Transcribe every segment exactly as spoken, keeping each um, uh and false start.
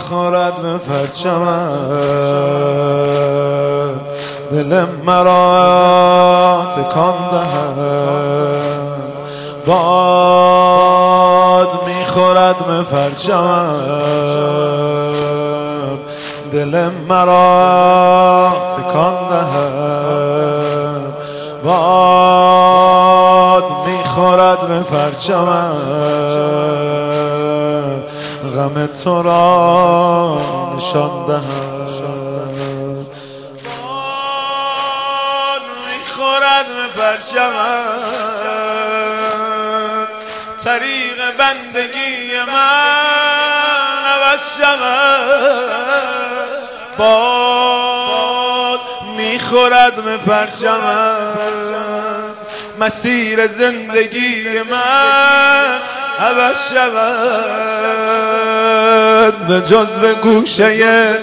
میخورد به پرچمم، دل مرا تکان دهد. باد میخورد به پرچمم، دل مرا تکان دهد. باد میخورد به پرچمم، غم تو را نشان دهد. باد میخورد به پرچمم، طریق بندگی من عوض شود. باد میخورد به پرچمم، مسیر زندگی من عوض شود. به جز به گوشه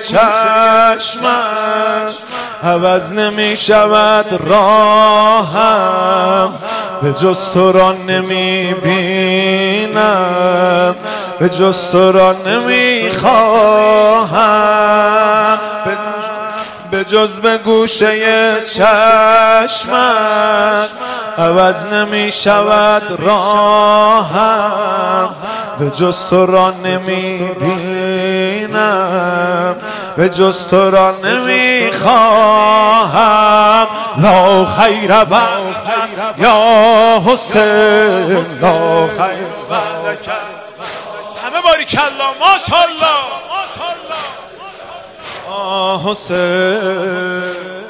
چشمم عوض نمی شود راهم. به جز تو را نمی بینم، به جز تو را نمی خواهم. به جز به گوشه چشمم عوض نمی شود راهم. به جز تو را نمی بینم، به جز تو را نمی خواهم. لا خیر بعد یا حسین، لا خیر بعدک. همه باریکالله، ماشاءالله. آه حسین